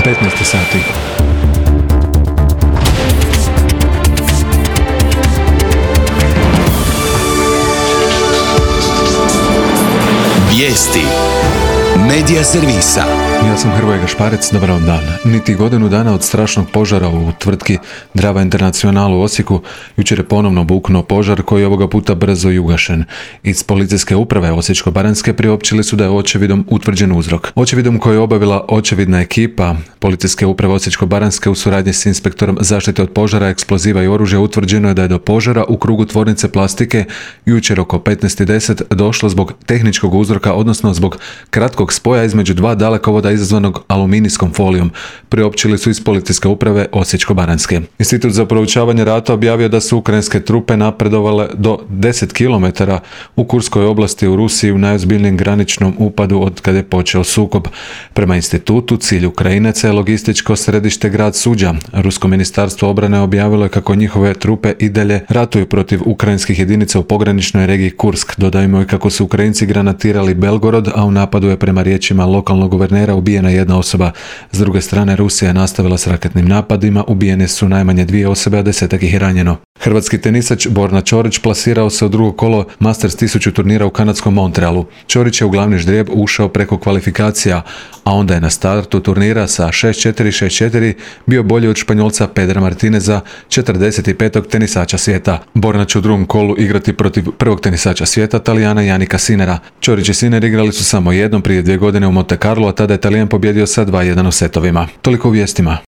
15 sati. Vijesti Medija servisa. Ja sam Hrvoje Gašparec, dobar vam dan. Niti godinu dana od strašnog požara u tvrtki Drava International u Osijeku, jučer je ponovno buknuo požar koji je ovoga puta brzo i ugašen. Iz policijske uprave Osječko-baranjske priopćili su da je očevidom utvrđen uzrok. Očevidom koji je obavila očevidna ekipa policijske uprave Osječko-baranjske u suradnji s inspektorom zaštite od požara, eksploziva i oružja utvrđeno je da je do požara u krugu tvornice plastike jučer oko 15:10 došlo zbog tehničkog uzroka, odnosno zbog kratkog spoja između dva dalekovoda izazvanog aluminijskom folijom, priopćili su iz policijske uprave Osječko-baranjske. Institut za proučavanje rata objavio da su ukrajinske trupe napredovale do 10 km u Kurskoj oblasti u Rusiji u najozbiljnijem graničnom upadu od kada je počeo sukob. Prema institutu, cilj Ukrajinaca je logističko središte grad Suđa. Rusko ministarstvo obrane objavilo je kako njihove trupe i dalje ratuju protiv ukrajinskih jedinica u pograničnoj regiji Kursk. Dodajmo i kako su Ukrajinci granatirali Belgorod, a u napadu je prema riječima lokalnog guvernera ubijena jedna osoba. S druge strane, Rusija je nastavila s raketnim napadima, ubijene su najmanje 2 osobe, a 10 ih je ranjeno. Hrvatski tenisač Borna Ćorić plasirao se u drugo kolo Masters 1000 turnira u kanadskom Montrealu. Ćorić je u glavni ždrijeb ušao preko kvalifikacija, a onda je na startu turnira sa 6-4, 6-4 bio bolji od Španjolca Pedra Martineza, 45. tenisača svijeta. Borna će u drugom kolu igrati protiv prvog tenisača svijeta, Talijana Janika Sinera. Ćorić i Siner igrali su samo jednom prije 2 godine u Monte Carlo, a tada je Talijan pobjedio sa 2-1 u setovima. Toliko u vijestima.